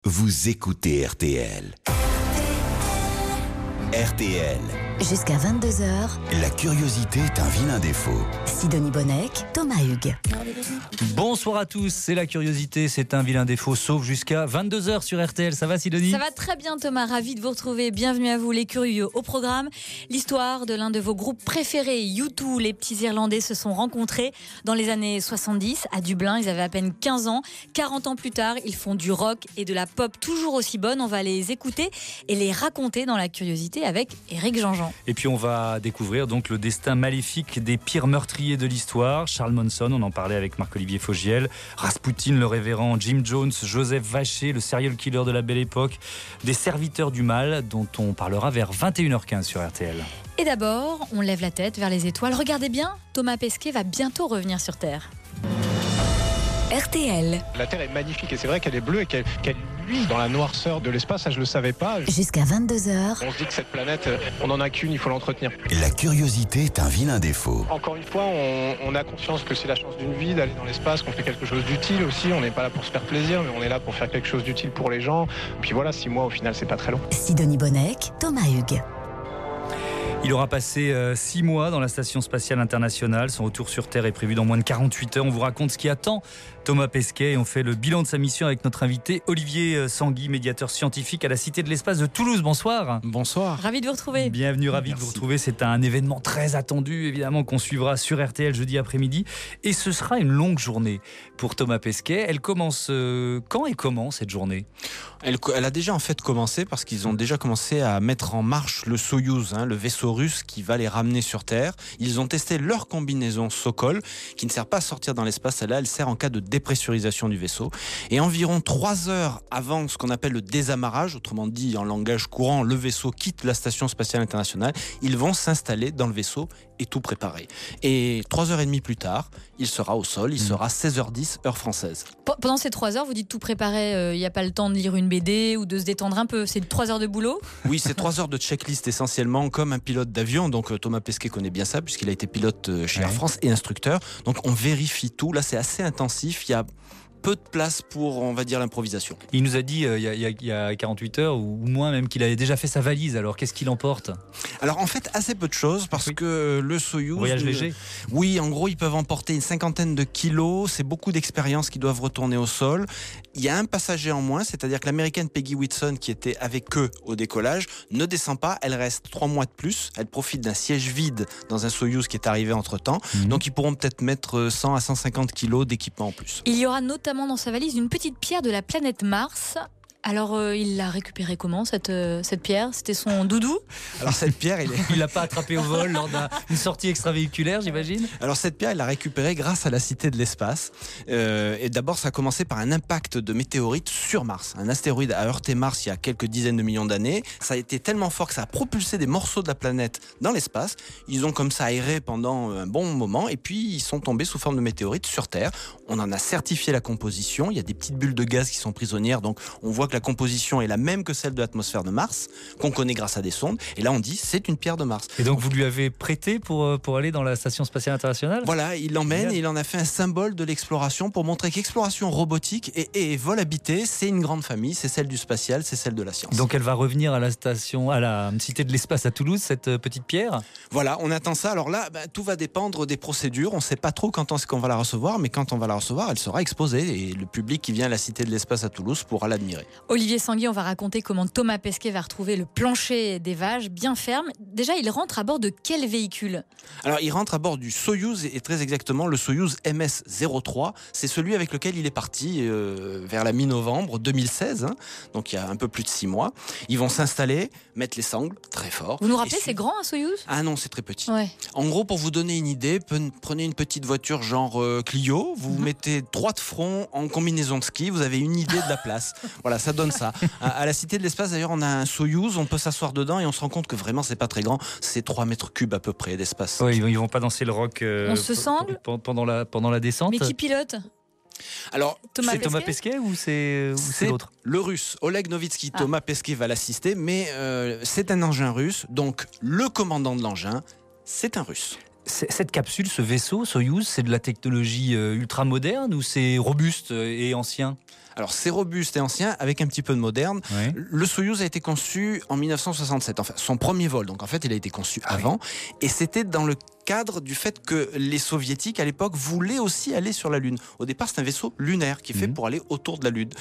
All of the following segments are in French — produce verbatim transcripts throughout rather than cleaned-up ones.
Vous écoutez R T L. R T L. Jusqu'à vingt-deux heures, La curiosité est un vilain défaut. Sidonie Bonnec, Thomas Hugues. Bonsoir à tous, c'est la curiosité, c'est un vilain défaut, sauf jusqu'à vingt-deux heures sur R T L. Ça va Sidonie ? Ça va très bien Thomas, ravi de vous retrouver. Bienvenue à vous les curieux. Au programme, l'histoire de l'un de vos groupes préférés, U deux. Les petits Irlandais se sont rencontrés dans les années soixante-dix à Dublin. Ils avaient à peine quinze ans. quarante ans plus tard, ils font du rock et de la pop toujours aussi bonne. On va les écouter et les raconter dans la curiosité avec Éric Jean-Jean. Et puis on va découvrir donc le destin maléfique des pires meurtriers de l'histoire. Charles Manson, on en parlait avec Marc-Olivier Fogiel, Rasputin, le révérend Jim Jones, Joseph Vacher, le serial killer de la Belle Époque, des serviteurs du mal dont on parlera vers vingt et une heures quinze sur R T L. Et d'abord, on lève la tête vers les étoiles. Regardez bien, Thomas Pesquet va bientôt revenir sur Terre. R T L. La Terre est magnifique et c'est vrai qu'elle est bleue et qu'elle, qu'elle luit dans la noirceur de l'espace, ça je le savais pas. Jusqu'à vingt-deux heures, On se dit que cette planète, on n'en a qu'une, il faut l'entretenir. La curiosité est un vilain défaut. Encore une fois, on, on a conscience que c'est la chance d'une vie d'aller dans l'espace, qu'on fait quelque chose d'utile aussi. On n'est pas là pour se faire plaisir, mais on est là pour faire quelque chose d'utile pour les gens. Puis voilà, six mois au final, c'est pas très long. Sidonie Bonnec, Thomas Hugues. Il aura passé euh, six mois dans la Station Spatiale Internationale. Son retour sur Terre est prévu dans moins de quarante-huit heures. On vous raconte ce qui attend Thomas Pesquet et on fait le bilan de sa mission avec notre invité Olivier Sanguy, médiateur scientifique à la Cité de l'Espace de Toulouse. Bonsoir. Bonsoir. Ravi de vous retrouver. Bienvenue, ravi Merci. de vous retrouver. C'est un événement très attendu, évidemment, qu'on suivra sur R T L jeudi après-midi. Et ce sera une longue journée pour Thomas Pesquet. Elle commence euh, quand et comment cette journée ? Elle, elle a déjà en fait commencé parce qu'ils ont déjà commencé à mettre en marche le Soyouz, hein, le vaisseau russe qui va les ramener sur Terre. Ils ont testé leur combinaison Sokol, qui ne sert pas à sortir dans l'espace. Celle-là, elle sert en cas de dépressurisation du vaisseau. Et environ trois heures avant ce qu'on appelle le désamarrage, autrement dit en langage courant, le vaisseau quitte la Station Spatiale Internationale, ils vont s'installer dans le vaisseau et tout préparer. Et trois heures et demie plus tard, il sera au sol, il sera seize heures dix, heure française. P- Pendant ces trois heures, vous dites tout préparer, il euh, n'y a pas le temps de lire une B D ou de se détendre un peu. C'est trois heures de boulot ? Oui, c'est trois heures de checklist essentiellement, comme un pilote d'avion. Donc Thomas Pesquet connaît bien ça, puisqu'il a été pilote chez Ouais. Air France et instructeur. Donc on vérifie tout. Là, c'est assez intensif. Il y a peu de place pour, on va dire, l'improvisation. Il nous a dit euh, il, y a, il y a- il y a quarante-huit heures ou moins même qu'il avait déjà fait sa valise. Alors qu'est-ce qu'il emporte ? Alors en fait, assez peu de choses, parce Oui. que le Soyouz... Voyage euh, léger. Oui, en gros, ils peuvent emporter une cinquantaine de kilos. C'est beaucoup d'expériences qui doivent retourner au sol. Il y a un passager en moins, c'est-à-dire que l'américaine Peggy Whitson, qui était avec eux au décollage, ne descend pas. Elle reste trois mois de plus. Elle profite d'un siège vide dans un Soyouz qui est arrivé entre-temps. Mhm. Donc, ils pourront peut-être mettre cent à cent cinquante kilos d'équipement en plus. Il y aura notamment dans sa valise une petite pierre de la planète Mars. Alors, euh, il l'a récupérée comment, cette, euh, cette pierre ? C'était son doudou ? Alors, cette pierre, il est... Il l'a pas attrapé au vol lors d'une sortie extravéhiculaire, j'imagine ? Alors cette pierre, elle l'a récupérée grâce à la Cité de l'Espace. Euh, et d'abord, ça a commencé par un impact de météorite sur Mars. Un astéroïde a heurté Mars il y a quelques dizaines de millions d'années. Ça a été tellement fort que ça a propulsé des morceaux de la planète dans l'espace. Ils ont comme ça aéré pendant un bon moment et puis ils sont tombés sous forme de météorite sur Terre. On en a certifié la composition. Il y a des petites bulles de gaz qui sont prisonnières. Donc on voit que la composition est la même que celle de l'atmosphère de Mars, qu'on connaît grâce à des sondes. Et là, on dit c'est une pierre de Mars. Et donc vous lui avez prêté pour, euh, pour aller dans la Station Spatiale Internationale ? Voilà, il l'emmène Génial. et il en a fait un symbole de l'exploration pour montrer qu'exploration robotique et, et vol habité, c'est une grande famille, c'est celle du spatial, c'est celle de la science. Donc elle va revenir à la station, à la Cité de l'Espace à Toulouse, cette euh, petite pierre ? Voilà, on attend ça. Alors là, bah, tout va dépendre des procédures. On ne sait pas trop quand est-ce qu'on va la recevoir, mais quand on va la recevoir, elle sera exposée et le public qui vient à la Cité de l'Espace à Toulouse pourra l'admirer. Olivier Sanguy, on va raconter comment Thomas Pesquet va retrouver le plancher des vaches bien ferme. Déjà, il rentre à bord de quel véhicule ? Alors, il rentre à bord du Soyouz et très exactement le Soyouz M S zéro trois. C'est celui avec lequel il est parti euh, vers la mi-novembre deux mille seize, hein, donc il y a un peu plus de six mois. Ils vont s'installer, mettre les sangles très fort. Vous nous Et rappelez, su- c'est grand un Soyouz ? Ah non, c'est très petit. Ouais. En gros, pour vous donner une idée, pe- prenez une petite voiture genre euh, Clio, vous Mhm. mettez droit de front en combinaison de ski, vous avez une idée de la place. Voilà, ça donne ça. À, à la Cité de l'Espace, d'ailleurs, on a un Soyouz, on peut s'asseoir dedans et on se rend compte que vraiment, c'est pas très grand. C'est trois mètres cubes à peu près d'espace. Oui, ils vont pas danser le rock euh, On se sangle p- pendant la, pendant la descente. Mais qui pilote ? Alors, Thomas C'est Pesquet Thomas Pesquet ou c'est ou c'est c'est l'autre ? le russe, Oleg Novitsky. Ah. Thomas Pesquet va l'assister, mais euh, c'est un engin russe, donc le commandant de l'engin, c'est un russe. C'est- Cette capsule, ce vaisseau, Soyouz, c'est de la technologie euh, ultra moderne ou c'est robuste et ancien ? Alors c'est robuste et ancien avec un petit peu de moderne. Oui. Le Soyouz a été conçu en dix-neuf cent soixante-sept, enfin son premier vol. Donc en fait, il a été conçu avant. Et c'était dans le cadre du fait que les soviétiques à l'époque voulaient aussi aller sur la Lune. Au départ, c'est un vaisseau lunaire qui est fait Mmh. pour aller autour de la Lune.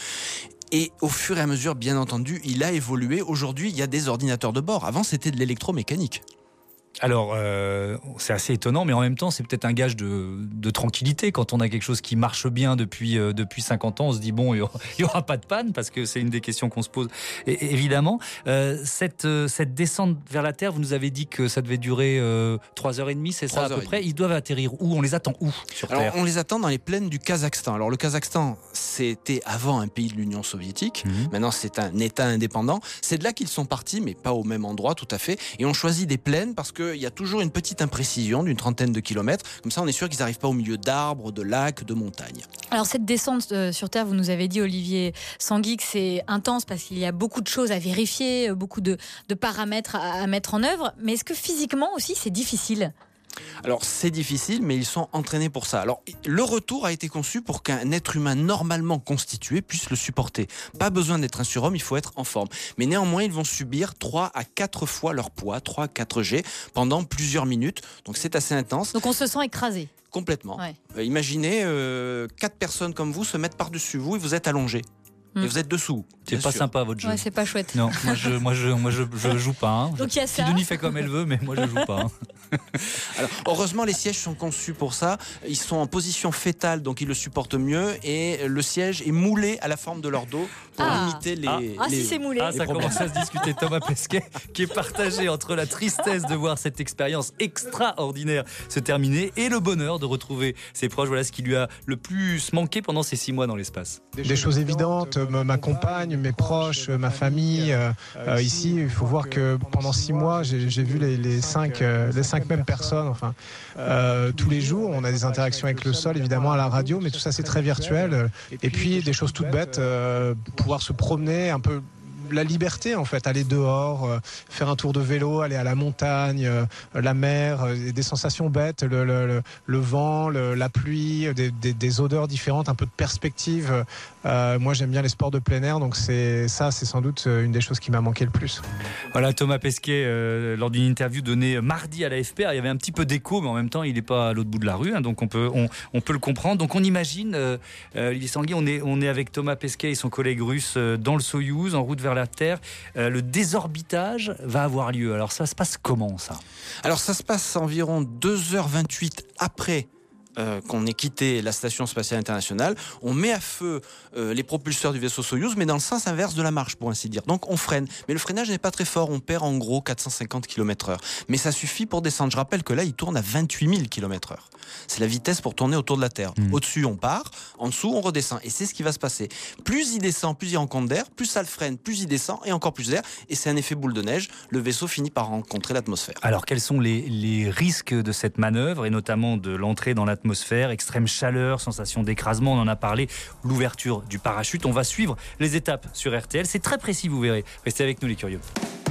Et au fur et à mesure, bien entendu, il a évolué. Aujourd'hui, il y a des ordinateurs de bord. Avant, c'était de l'électromécanique. Alors, euh, c'est assez étonnant, mais en même temps, c'est peut-être un gage de, de tranquillité. Quand on a quelque chose qui marche bien depuis, euh, depuis cinquante ans, on se dit, bon, il n'y aura pas de panne, parce que c'est une des questions qu'on se pose. Et, évidemment, euh, cette, euh, cette descente vers la Terre, vous nous avez dit que ça devait durer euh, trois heures trente, c'est ça à peu près. Ils doivent atterrir où? On les attend où sur Alors, Terre? on les attend dans les plaines du Kazakhstan. Alors, le Kazakhstan, c'était avant un pays de l'Union soviétique. Mmh. Maintenant, c'est un État indépendant. C'est de là qu'ils sont partis, mais pas au même endroit, tout à fait. Et on choisit des plaines parce qu'il y a toujours une petite imprécision d'une trentaine de kilomètres. Comme ça, on est sûr qu'ils n'arrivent pas au milieu d'arbres, de lacs, de montagnes. Alors cette descente euh, sur Terre, vous nous avez dit, Olivier Sanguy, que c'est intense parce qu'il y a beaucoup de choses à vérifier, euh, beaucoup de, de paramètres à, à mettre en œuvre. Mais est-ce que physiquement aussi, c'est difficile ? Alors c'est difficile, mais ils sont entraînés pour ça. Alors le retour a été conçu pour qu'un être humain normalement constitué puisse le supporter. Pas besoin d'être un surhomme, il faut être en forme. Mais néanmoins, ils vont subir trois à quatre fois leur poids, trois à quatre G, pendant plusieurs minutes. Donc c'est assez intense. Donc on se sent écrasé. Complètement. Ouais. Euh, imaginez euh, quatre personnes comme vous se mettre par-dessus vous et vous êtes allongés. Mm. Et vous êtes dessous. C'est bien pas sûr. sympa votre jeu. Ouais, c'est pas chouette. Non, moi je, moi je, moi je, je joue pas. Hein. Donc il y a ça. Sidonie fait comme elle veut, mais moi je joue pas. Hein. Alors, heureusement, les sièges sont conçus pour ça. Ils sont en position fétale, donc ils le supportent mieux. Et le siège est moulé à la forme de leur dos pour Ah. limiter les. Ah. Ah, les- si c'est moulé. Ah, ça problèmes. commence à se discuter. Thomas Pesquet, qui est partagé entre la tristesse de voir cette expérience extraordinaire se terminer et le bonheur de retrouver ses proches. Voilà ce qui lui a le plus manqué pendant ces six mois dans l'espace. Des choses évidentes, ma ma compagne, mes proches, ma famille. Euh, euh, ici, il faut voir que pendant six mois, j'ai j'ai vu les, les, cinq, euh, les cinq mêmes personnes. Enfin, euh, tous les jours, on a des interactions avec le sol, évidemment, à la radio, mais tout ça, c'est très virtuel. Et puis, des choses toutes bêtes, euh, pouvoir se promener un peu. La liberté en fait, aller dehors, euh, faire un tour de vélo, aller à la montagne, euh, la mer, euh, des sensations bêtes, le, le, le, le vent, le, la pluie, des, des, des odeurs différentes, un peu de perspective. Euh, moi j'aime bien les sports de plein air, donc c'est ça, c'est sans doute une des choses qui m'a manqué le plus. Voilà, Thomas Pesquet, euh, lors d'une interview donnée mardi à l'A F P, il y avait un petit peu d'écho, mais en même temps, il n'est pas à l'autre bout de la rue, hein, donc on peut, on, on peut le comprendre. Donc on imagine, euh, euh, Olivier Sanguy, on est, on est avec Thomas Pesquet et son collègue russe euh, dans le Soyouz, en route vers la Terre. Euh, le désorbitage va avoir lieu. Alors ça se passe comment, ça ? Alors ça se passe environ deux heures vingt-huit après euh, qu'on ait quitté la Station Spatiale Internationale. On met à feu euh, les propulseurs du vaisseau Soyouz, mais dans le sens inverse de la marche, pour ainsi dire. Donc on freine. Mais le freinage n'est pas très fort. On perd en gros quatre cent cinquante kilomètres heure. Mais ça suffit pour descendre. Je rappelle que là, il tourne à vingt-huit mille kilomètres heure. C'est la vitesse pour tourner autour de la Terre. Mmh. Au-dessus, on part. En dessous, on redescend. Et c'est ce qui va se passer. Plus il descend, plus il rencontre d'air. Plus ça le freine, plus il descend. Et encore plus d'air. Et c'est un effet boule de neige. Le vaisseau finit par rencontrer l'atmosphère. Alors, quels sont les, les risques de cette manœuvre, et notamment de l'entrée dans l'atmosphère ? Extrême chaleur, sensation d'écrasement, on en a parlé. L'ouverture du parachute. On va suivre les étapes sur R T L. C'est très précis, vous verrez. Restez avec nous, les curieux.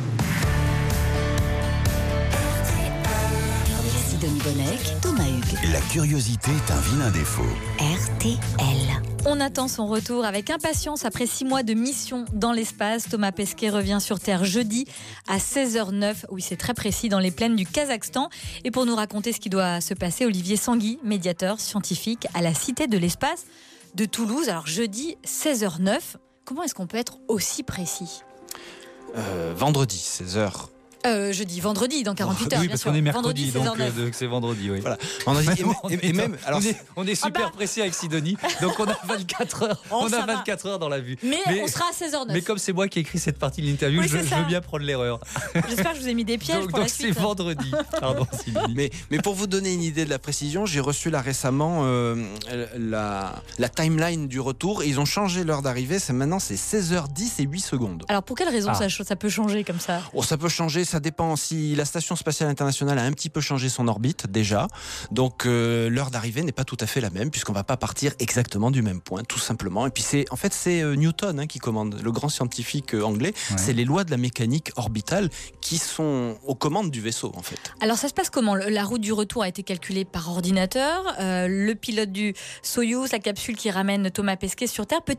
Sidonie Bonnec, Thomas Hugues. La curiosité est un vilain défaut. R T L. On attend son retour avec impatience après six mois de mission dans l'espace. Thomas Pesquet revient sur Terre jeudi à seize heures neuf. Oui, c'est très précis, dans les plaines du Kazakhstan. Et pour nous raconter ce qui doit se passer, Olivier Sanguy, médiateur scientifique à la Cité de l'Espace de Toulouse. Alors jeudi, seize heures neuf. Comment est-ce qu'on peut être aussi précis ? euh, Vendredi, seize heures. Euh, jeudi, vendredi, dans quarante-huit heures, oui, bien parce sûr. qu'on est mercredi, Vendredi, donc seize heures neuf. euh, c'est vendredi, oui. Voilà. Vendredi, et, et, et même, alors, on est, on est super Ah bah. pressé avec Sidonie, donc on a vingt-quatre heures. Oh, on ça a va. vingt-quatre heures dans la vue. Mais, on sera à seize heures neuf. Mais comme c'est moi qui ai écrit cette partie de l'interview, Oui, je, c'est je ça. veux bien prendre l'erreur. J'espère que je vous ai mis des pièges Donc pour donc la c'est suite. vendredi. Pardon, Sidonie. Mais, mais pour vous donner une idée de la précision, j'ai reçu là récemment euh, la, la timeline du retour et ils ont changé l'heure d'arrivée. C'est maintenant c'est seize heures dix et huit secondes. Alors pour quelle raison Ah. ça, ça peut changer comme ça ? Oh, ça peut changer, ça dépend si la Station Spatiale Internationale a un petit peu changé son orbite déjà. Donc euh, l'heure d'arrivée n'est pas tout à fait la même puisqu'on va pas partir exactement du même point, tout simplement. Et puis c'est en fait c'est euh, Newton hein, qui commande, le grand scientifique euh, anglais. Ouais. C'est les lois de la mécanique orbitale qui sont aux commandes du vaisseau en fait. Alors ça se passe comment ? La route du retour a été calculée par ordinateur. Euh, le pilote du Soyouz, la capsule qui ramène Thomas Pesquet sur Terre, peut-il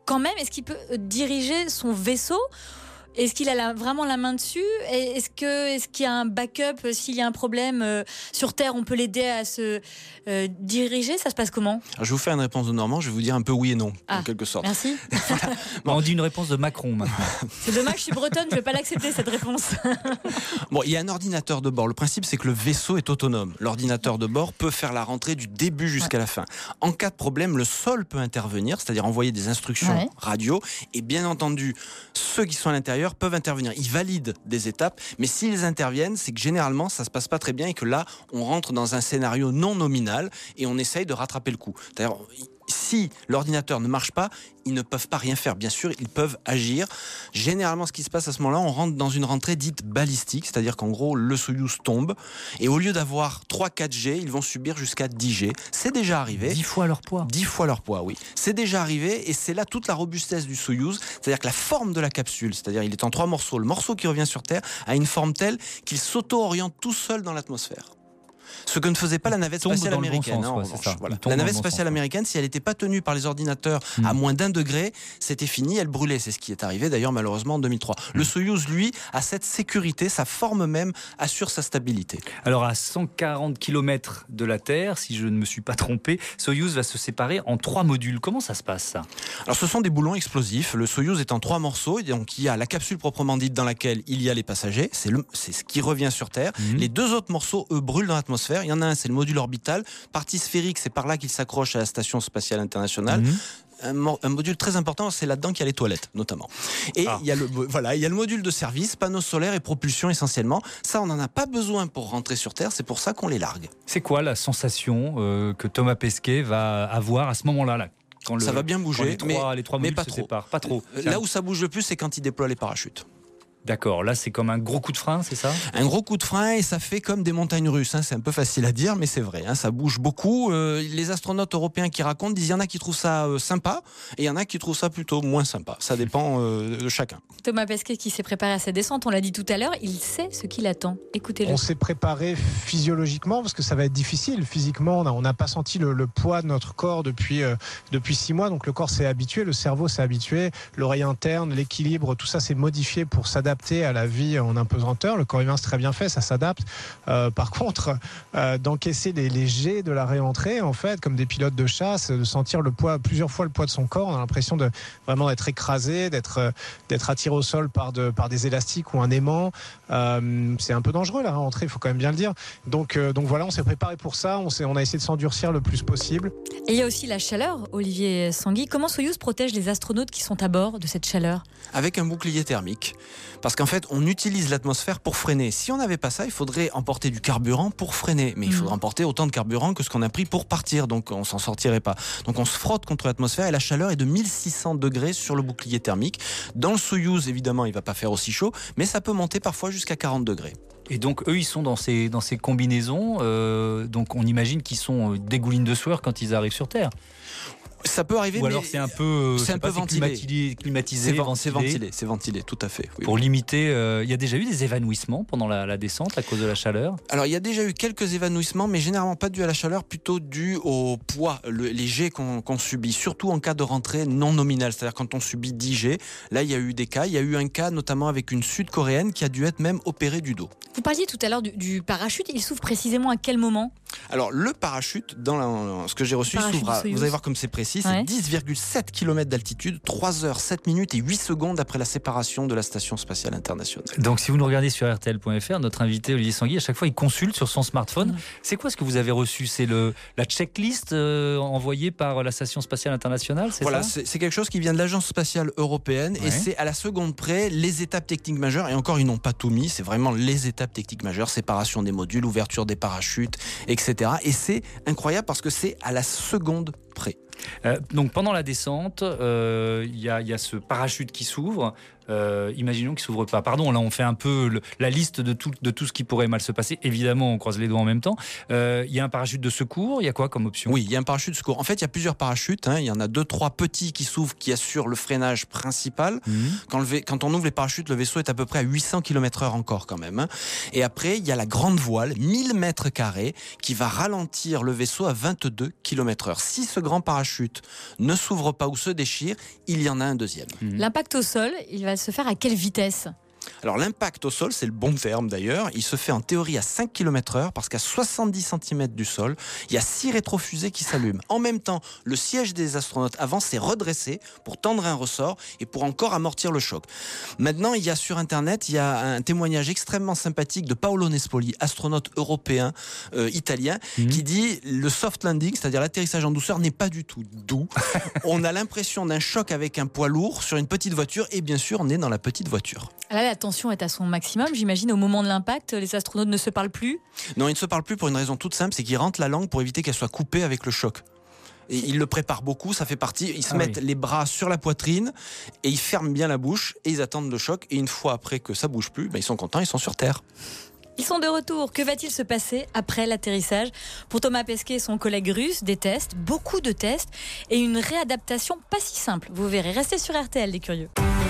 quand même, est-ce qu'il peut diriger son vaisseau ? Est-ce qu'il a la, vraiment la main dessus ? Est-ce, que, est-ce qu'il y a un backup ? S'il y a un problème euh, sur Terre, on peut l'aider à se euh, diriger ? Ça se passe comment ? Alors, je vais vous faire une réponse de Normand, je vais vous dire un peu oui et non, ah, en quelque sorte. Merci. Voilà. Bon. On dit une réponse de Macron maintenant. C'est dommage, je suis bretonne, je ne vais pas l'accepter cette réponse. Bon, il y a un ordinateur de bord. Le principe, c'est que le vaisseau est autonome. L'ordinateur de bord peut faire la rentrée du début jusqu'à ouais. la fin. En cas de problème, le sol peut intervenir, c'est-à-dire envoyer des instructions ouais. radio. Et bien entendu, ceux qui sont à l'intérieur peuvent intervenir. Ils valident des étapes, mais s'ils interviennent, c'est que généralement, ça se passe pas très bien et que là, on rentre dans un scénario non nominal et on essaye de rattraper le coup. D'ailleurs, si l'ordinateur ne marche pas, ils ne peuvent pas rien faire. Bien sûr, ils peuvent agir. Généralement, ce qui se passe à ce moment-là, on rentre dans une rentrée dite balistique, c'est-à-dire qu'en gros, le Soyouz tombe et au lieu d'avoir trois quatre G, ils vont subir jusqu'à dix G. C'est déjà arrivé. dix fois leur poids. dix fois leur poids, oui. C'est déjà arrivé et c'est là toute la robustesse du Soyouz, c'est-à-dire que la forme de la capsule, c'est-à-dire il est en trois morceaux. Le morceau qui revient sur Terre a une forme telle qu'il s'auto-oriente tout seul dans l'atmosphère. Ce que ne faisait pas la navette spatiale américaine. Bon sens, hein, ouais, c'est ça. Voilà. La navette spatiale bon américaine, si elle n'était pas tenue par les ordinateurs mmh. à moins d'un degré, c'était fini, elle brûlait. C'est ce qui est arrivé d'ailleurs malheureusement en deux mille trois. Mmh. Le Soyouz, lui, a cette sécurité, sa forme même assure sa stabilité. Alors à cent quarante kilomètres de la Terre, si je ne me suis pas trompé, Soyouz va se séparer en trois modules. Comment ça se passe ça ? Alors ce sont des boulons explosifs. Le Soyouz est en trois morceaux. Et donc il y a la capsule proprement dite dans laquelle il y a les passagers. C'est, le, c'est ce qui revient sur Terre. Mmh. Les deux autres morceaux, eux, brûlent dans l'atmosphère. Il y en a un, c'est le module orbital, partie sphérique, c'est par là qu'il s'accroche à la Station Spatiale Internationale. Mmh. Un, un module très important, c'est là-dedans qu'il y a les toilettes, notamment. Et ah. il y a le, voilà, il y a le module de service, panneaux solaires et propulsion essentiellement. Ça, on n'en a pas besoin pour rentrer sur Terre, c'est pour ça qu'on les largue. C'est quoi la sensation euh, que Thomas Pesquet va avoir à ce moment-là là quand le, Ça va bien bouger, les trois, mais, les trois mais pas se trop. séparent. Pas trop. Là où ça bouge le plus, c'est quand il déploie les parachutes. D'accord, là c'est comme un gros coup de frein, c'est ça ? Un gros coup de frein et ça fait comme des montagnes russes, hein. C'est un peu facile à dire mais c'est vrai, hein. Ça bouge beaucoup. Euh, les astronautes européens qui racontent disent qu'il y en a qui trouvent ça euh, sympa et il y en a qui trouvent ça plutôt moins sympa. Ça dépend euh, de chacun. Thomas Pesquet qui s'est préparé à sa descente, on l'a dit tout à l'heure, il sait ce qui l'attend. Écoutez-le. On s'est préparé physiologiquement parce que ça va être difficile. Physiquement, on n'a pas senti le, le poids de notre corps depuis, euh, depuis six mois, donc le corps s'est habitué, le cerveau s'est habitué, l'oreille interne, l'équilibre, tout ça s'est modifié pour s'adapter à la vie en impesanteur. Le corps humain, c'est très bien fait, ça s'adapte. Euh, par contre, euh, d'encaisser les, les jets de la réentrée, en fait, comme des pilotes de chasse, de sentir le poids, plusieurs fois le poids de son corps, on a l'impression de vraiment d'être écrasé, d'être, d'être attiré au sol par, de, par des élastiques ou un aimant. Euh, c'est un peu dangereux la réentrée, il faut quand même bien le dire. Donc, euh, donc voilà, on s'est préparé pour ça, on, s'est, on a essayé de s'endurcir le plus possible. Et il y a aussi la chaleur, Olivier Sanguy. Comment Soyouz protège les astronautes qui sont à bord de cette chaleur ? Avec un bouclier thermique. Parce qu'en fait, on utilise l'atmosphère pour freiner. Si on n'avait pas ça, il faudrait emporter du carburant pour freiner. Mais il faudrait emporter autant de carburant que ce qu'on a pris pour partir. Donc on s'en sortirait pas. Donc on se frotte contre l'atmosphère et la chaleur est de mille six cents degrés sur le bouclier thermique. Dans le Soyouz, évidemment, il va pas faire aussi chaud, mais ça peut monter parfois jusqu'à quarante degrés. Et donc eux, ils sont dans ces, dans ces combinaisons. Euh, donc on imagine qu'ils sont dégoulines de sueur quand ils arrivent sur Terre. Ça peut arriver, ou alors mais c'est un peu, c'est un peu pas, ventilé. climatisé, climatisé, c'est, ventilé. c'est ventilé, c'est ventilé, tout à fait. Oui, pour oui. limiter, il euh, y a déjà eu des évanouissements pendant la, la descente à cause de la chaleur. Alors il y a déjà eu quelques évanouissements, mais généralement pas dû à la chaleur, plutôt dû au poids, le, les jets qu'on, qu'on subit, surtout en cas de rentrée non nominale, c'est-à-dire quand on subit dix jets. Là, il y a eu des cas. Il y a eu un cas notamment avec une Sud-Coréenne qui a dû être même opérée du dos. Vous parliez tout à l'heure du, du parachute. Il s'ouvre précisément à quel moment ? Alors le parachute, dans la, ce que j'ai reçu, s'ouvre à, vous allez voir comme c'est précis, c'est ouais. dix virgule sept kilomètres d'altitude, trois heures, sept minutes et huit secondes après la séparation de la Station Spatiale Internationale. Donc si vous nous regardez sur R T L point F R, notre invité Olivier Sanguy, à chaque fois il consulte sur son smartphone. Mmh. C'est quoi ce que vous avez reçu ? C'est le, la checklist euh, envoyée par la Station Spatiale Internationale, c'est voilà, ça ? c'est, c'est quelque chose qui vient de l'Agence Spatiale Européenne ouais. et c'est à la seconde près les étapes techniques majeures. Et encore, ils n'ont pas tout mis, c'est vraiment les étapes techniques majeures, séparation des modules, ouverture des parachutes, et cetera. Et c'est incroyable parce que c'est à la seconde près. Euh, donc pendant la descente, il euh, y, y a ce parachute qui s'ouvre. Euh, imaginons qu'il s'ouvre pas. Pardon, là on fait un peu le, la liste de tout, de tout ce qui pourrait mal se passer. Évidemment, on croise les doigts en même temps. Il euh, y a un parachute de secours. Il y a quoi comme option ? Oui, il y a un parachute de secours. En fait, il y a plusieurs parachutes. Hein. Il y en a deux, trois petits qui s'ouvrent, qui assurent le freinage principal. Mmh. Quand, le, quand on ouvre les parachutes, le vaisseau est à peu près à huit cents kilomètres heure encore quand même. Hein. Et après, il y a la grande voile, mille mètres carrés, qui va ralentir le vaisseau à vingt-deux kilomètres heure. Si ce grand parachute ne s'ouvre pas ou se déchire, il y en a un deuxième. Mmh. L'impact au sol, il va se faire à quelle vitesse ? Alors l'impact au sol, c'est le bon terme d'ailleurs, il se fait en théorie à cinq kilomètres heure parce qu'à soixante-dix centimètres du sol, il y a six rétrofusées qui s'allument. En même temps, le siège des astronautes avant s'est redressé pour tendre un ressort et pour encore amortir le choc. Maintenant, il y a sur internet, il y a un témoignage extrêmement sympathique de Paolo Nespoli, astronaute européen, euh, italien, mmh. qui dit le soft landing, c'est-à-dire l'atterrissage en douceur, n'est pas du tout doux. On a l'impression d'un choc avec un poids lourd sur une petite voiture et bien sûr, on est dans la petite voiture. Là, la tension est à son maximum. J'imagine au moment de l'impact, les astronautes ne se parlent plus ? Non, ils ne se parlent plus pour une raison toute simple, c'est qu'ils rentrent la langue pour éviter qu'elle soit coupée avec le choc. Et ils le préparent beaucoup, ça fait partie. Ils se ah mettent oui. les bras sur la poitrine et ils ferment bien la bouche et ils attendent le choc. Et une fois après que ça bouge plus, ben ils sont contents, ils sont sur Terre. Ils sont de retour. Que va-t-il se passer après l'atterrissage ? Pour Thomas Pesquet et son collègue russe, des tests, beaucoup de tests et une réadaptation pas si simple. Vous verrez. Restez sur R T L, les curieux.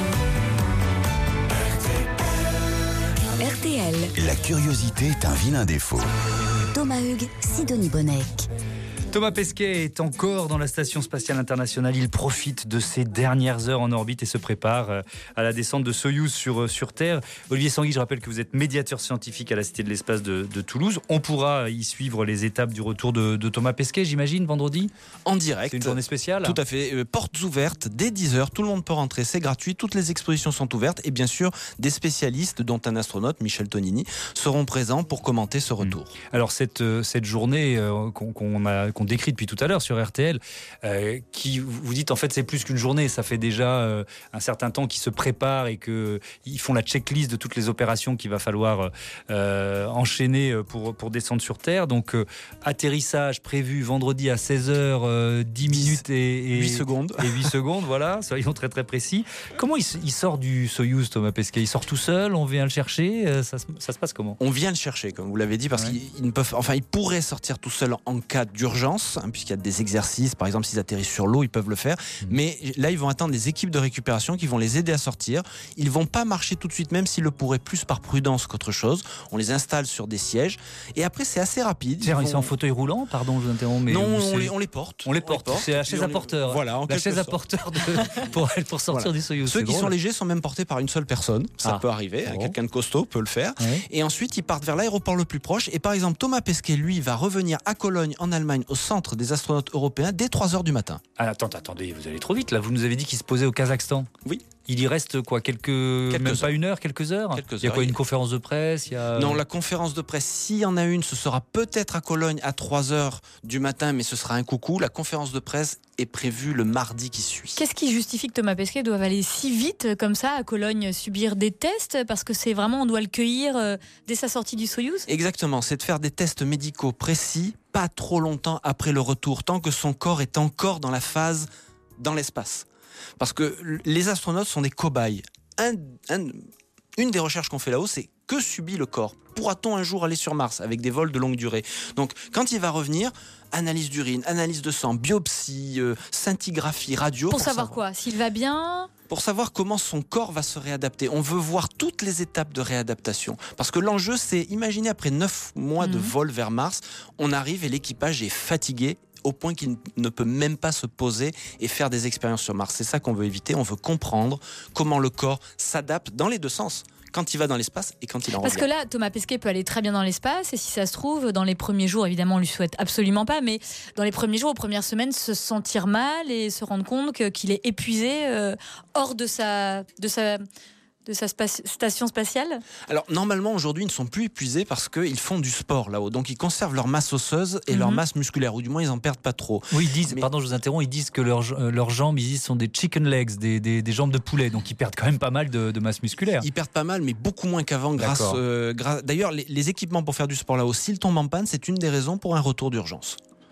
R T L. La curiosité est un vilain défaut. Thomas Hugues, Sidonie Bonnec. Thomas Pesquet est encore dans la Station Spatiale Internationale. Il profite de ses dernières heures en orbite et se prépare à la descente de Soyouz sur, sur Terre. Olivier Sanguy, je rappelle que vous êtes médiateur scientifique à la Cité de l'Espace de, de Toulouse. On pourra y suivre les étapes du retour de, de Thomas Pesquet, j'imagine, vendredi ? En direct. C'est une journée spéciale ? Tout à fait. Euh, portes ouvertes dès dix heures. Tout le monde peut rentrer. C'est gratuit. Toutes les expositions sont ouvertes. Et bien sûr, des spécialistes, dont un astronaute, Michel Tonini, seront présents pour commenter ce retour. Alors, cette, cette journée euh, qu'on, qu'on a qu'on décrit depuis tout à l'heure sur R T L, euh, qui vous dites en fait c'est plus qu'une journée, ça fait déjà euh, un certain temps qu'ils se préparent et qu'ils font la checklist de toutes les opérations qu'il va falloir euh, enchaîner pour, pour descendre sur Terre. Donc euh, atterrissage prévu vendredi à seize heures, euh, dix minutes et, et huit secondes. Et huit secondes, voilà, soyons très très précis. Comment il, il sort du Soyouz, Thomas Pesquet ? Il sort tout seul, on vient le chercher, ça, ça se passe comment ? On vient le chercher, comme vous l'avez dit, parce ouais. qu'ils ne peuvent, enfin, ils pourraient sortir tout seul en cas d'urgence, hein, puisqu'il y a des exercices, par exemple s'ils atterrissent sur l'eau, ils peuvent le faire, mmh. mais là ils vont attendre les équipes de récupération qui vont les aider à sortir. Ils vont pas marcher tout de suite, même s'ils le pourraient plus par prudence qu'autre chose. On les installe sur des sièges et après c'est assez rapide. Ils, vont... ils sont en fauteuil roulant, pardon, je vous interromps, mais non, on les, on les porte. On les porte. On les porte. C'est la chaise à porteur. Les... Voilà, en la chaise à porteur de... pour, pour sortir voilà. du Soyouz. Ceux qui drôle. sont légers sont même portés par une seule personne. Ça ah. peut arriver. Bon. Quelqu'un de costaud peut le faire. Oui. Et ensuite ils partent vers l'aéroport le plus proche. Et par exemple Thomas Pesquet, lui, va revenir à Cologne, en Allemagne, au centre des astronautes européens dès trois heures du matin. Ah, attends, attendez, vous allez trop vite là. Vous nous avez dit qu'il se posait au Kazakhstan. Oui. Il y reste quoi, quelques, quelques même heures. Pas une heure, quelques heures. Quelques il y a quoi, heures. Une conférence de presse il y a... Non, la conférence de presse, s'il y en a une, ce sera peut-être à Cologne à trois heures du matin, mais ce sera un coucou. La conférence de presse est prévue le mardi qui suit. Qu'est-ce qui justifie que Thomas Pesquet doive aller si vite comme ça à Cologne subir des tests ? Parce que c'est vraiment, on doit le cueillir euh, dès sa sortie du Soyouz ? Exactement, c'est de faire des tests médicaux précis, pas trop longtemps après le retour, tant que son corps est encore dans la phase dans l'espace. Parce que les astronautes sont des cobayes. Un, un, une des recherches qu'on fait là-haut, c'est que subit le corps ? Pourra-t-on un jour aller sur Mars avec des vols de longue durée ? Donc, quand il va revenir, analyse d'urine, analyse de sang, biopsie, euh, scintigraphie, radio. Pour, pour savoir, savoir quoi ? S'il va bien ? Pour savoir comment son corps va se réadapter. On veut voir toutes les étapes de réadaptation. Parce que l'enjeu, c'est, imaginez après neuf mois mmh. de vol vers Mars, on arrive et l'équipage est fatigué, au point qu'il ne peut même pas se poser et faire des expériences sur Mars. C'est ça qu'on veut éviter. On veut comprendre comment le corps s'adapte dans les deux sens, quand il va dans l'espace et quand il en Parce revient. que là, Thomas Pesquet peut aller très bien dans l'espace, et si ça se trouve, dans les premiers jours, évidemment, on lui souhaite absolument pas, mais dans les premiers jours, aux premières semaines, se sentir mal et se rendre compte que, qu'il est épuisé, euh, hors de sa... De sa de sa spa- station spatiale ? Alors, normalement, aujourd'hui, ils ne sont plus épuisés parce qu'ils font du sport là-haut. Donc, ils conservent leur masse osseuse et mm-hmm. leur masse musculaire, ou du moins, ils n'en perdent pas trop. Oui, ils disent, Mais... pardon, je vous interromps, ils disent que leurs, euh, leurs jambes, ils disent, sont des chicken legs, des, des, des jambes de poulet. Donc, ils perdent quand même pas mal de, de masse musculaire. Ils perdent pas mal, mais beaucoup moins qu'avant. Grâce, euh, grâce... D'ailleurs, les, les équipements pour faire du sport là-haut, s'ils tombent en panne, c'est une des raisons pour un retour d'urgence.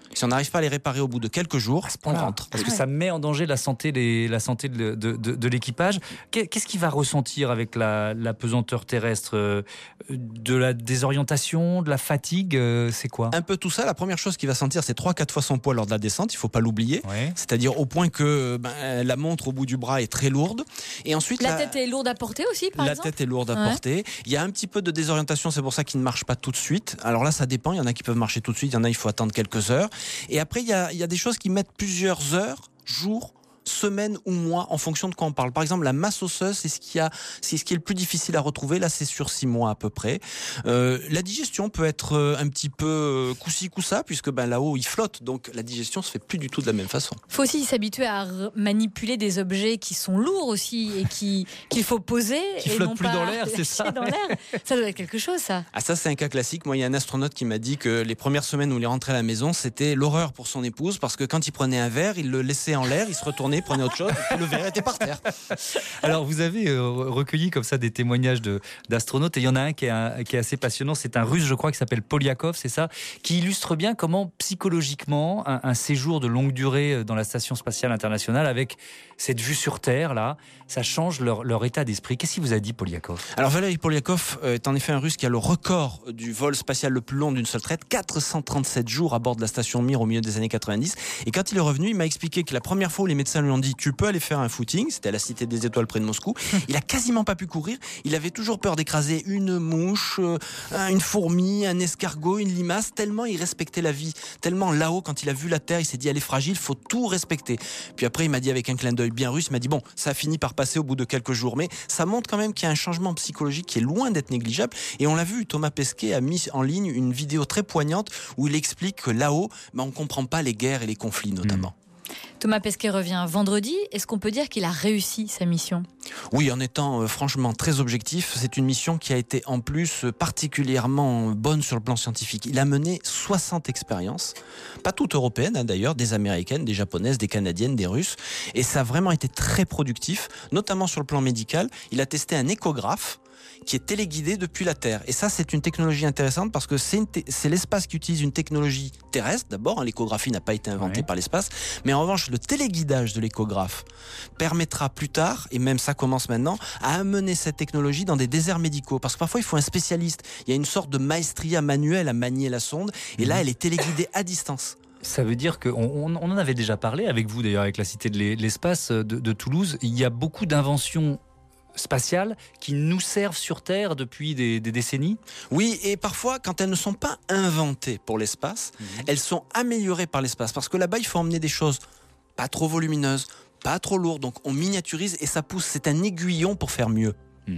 Si on n'arrive pas à les réparer au bout de quelques jours, on rentre. Parce Ah que ouais. ça met en danger la santé, les, la santé de, de, de, de l'équipage. Qu'est-ce qu'il va ressentir avec la, la pesanteur terrestre? euh, De la désorientation, de la fatigue, euh, c'est quoi? Un peu tout ça. La première chose qu'il va sentir, c'est trois à quatre fois son poids lors de la descente. Il ne faut pas l'oublier. Ouais. C'est-à-dire au point que ben, la montre au bout du bras est très lourde. Et ensuite, La tête est lourde à porter aussi, par La exemple. tête est lourde à Ouais. porter. Il y a un petit peu de désorientation, c'est pour ça qu'il ne marche pas tout de suite. Alors là, ça dépend. Il y en a qui peuvent marcher tout de suite, il y en a, il faut attendre quelques heures. Et après, il y a, il y a des choses qui mettent plusieurs heures, jours, semaines ou mois en fonction de quoi on parle. Par exemple, la masse osseuse, c'est ce qui a, c'est ce qui est le plus difficile à retrouver. Là, c'est sur six mois à peu près. Euh, la digestion peut être euh, un petit peu euh, coup-ci coup-ça, puisque ben là-haut il flotte, donc la digestion se fait plus du tout de la même façon. Il faut aussi s'habituer à r- manipuler des objets qui sont lourds aussi et qui qu'il faut poser Qui et flottent non plus pas dans l'air, c'est lâcher ça. dans l'air. Ça doit être quelque chose, ça. Ah ça c'est un cas classique. Moi il y a un astronaute qui m'a dit que les premières semaines où il est rentré à la maison c'était l'horreur pour son épouse parce que quand il prenait un verre, il le laissait en l'air, il se retournait, il prenait autre chose, et puis le verre était par terre. Alors, vous avez euh, recueilli comme ça des témoignages de, d'astronautes et il y en a un qui est, un qui est assez passionnant. C'est un Russe, je crois, qui s'appelle Polyakov, c'est ça, qui illustre bien comment psychologiquement un, un séjour de longue durée dans la Station spatiale internationale avec cette vue sur Terre, là, ça change leur, leur état d'esprit. Qu'est-ce qu'il vous a dit, Polyakov? Alors Valery Polyakov est en effet un Russe qui a le record du vol spatial le plus long d'une seule traite, quatre cent trente-sept jours à bord de la station Mir au milieu des années quatre-vingt-dix. Et quand il est revenu, il m'a expliqué que la première fois où les médecins lui ont dit tu peux aller faire un footing, c'était à la Cité des Étoiles près de Moscou, il a quasiment pas pu courir. Il avait toujours peur d'écraser une mouche, euh, une fourmi, un escargot, une limace, tellement il respectait la vie, tellement là-haut quand il a vu la Terre, il s'est dit elle est fragile, faut tout respecter. Puis après il m'a dit avec un clin d'œil bien russe, il m'a dit bon, ça a fini par passer au bout de quelques jours, mais ça montre quand même qu'il y a un changement psychologique qui est loin d'être négligeable. Et on l'a vu, Thomas Pesquet a mis en ligne une vidéo très poignante où il explique que là-haut, ben, on ne comprend pas les guerres et les conflits notamment. Thomas Pesquet revient vendredi. Est-ce qu'on peut dire qu'il a réussi sa mission? Oui, en étant euh, franchement très objectif, c'est une mission qui a été en plus euh, particulièrement bonne sur le plan scientifique. Il a mené soixante expériences, pas toutes européennes hein, d'ailleurs, des américaines, des japonaises, des canadiennes, des russes, et ça a vraiment été très productif, notamment sur le plan médical. Il a testé un échographe qui est téléguidé depuis la Terre. Et ça, c'est une technologie intéressante parce que c'est, une te- c'est l'espace qui utilise une technologie terrestre. D'abord, hein, l'échographie n'a pas été inventée Ouais. par l'espace. Mais en revanche, le téléguidage de l'échographe permettra plus tard, et même ça commence maintenant, à amener cette technologie dans des déserts médicaux. Parce que parfois, il faut un spécialiste. Il y a une sorte de maestria manuelle à manier la sonde. Et là, elle est téléguidée à distance. Ça veut dire qu'on on, on en avait déjà parlé avec vous, d'ailleurs, avec la Cité de l'E- l'Espace de, de Toulouse. Il y a beaucoup d'inventions spatiales qui nous servent sur Terre depuis des, des décennies. Oui, et parfois, quand elles ne sont pas inventées pour l'espace, mmh. elles sont améliorées par l'espace. Parce que là-bas, il faut emmener des choses pas trop volumineuses, pas trop lourdes. Donc, on miniaturise et ça pousse. C'est un aiguillon pour faire mieux.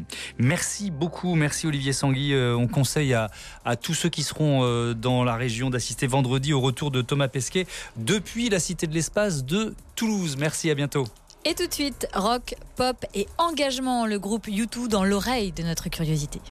Merci beaucoup, merci Olivier Sanguy. Euh, on conseille à, à tous ceux qui seront euh, dans la région d'assister vendredi au retour de Thomas Pesquet depuis la Cité de l'Espace de Toulouse. Merci, à bientôt. Et tout de suite, rock, pop et engagement, le groupe U deux dans l'oreille de notre curiosité.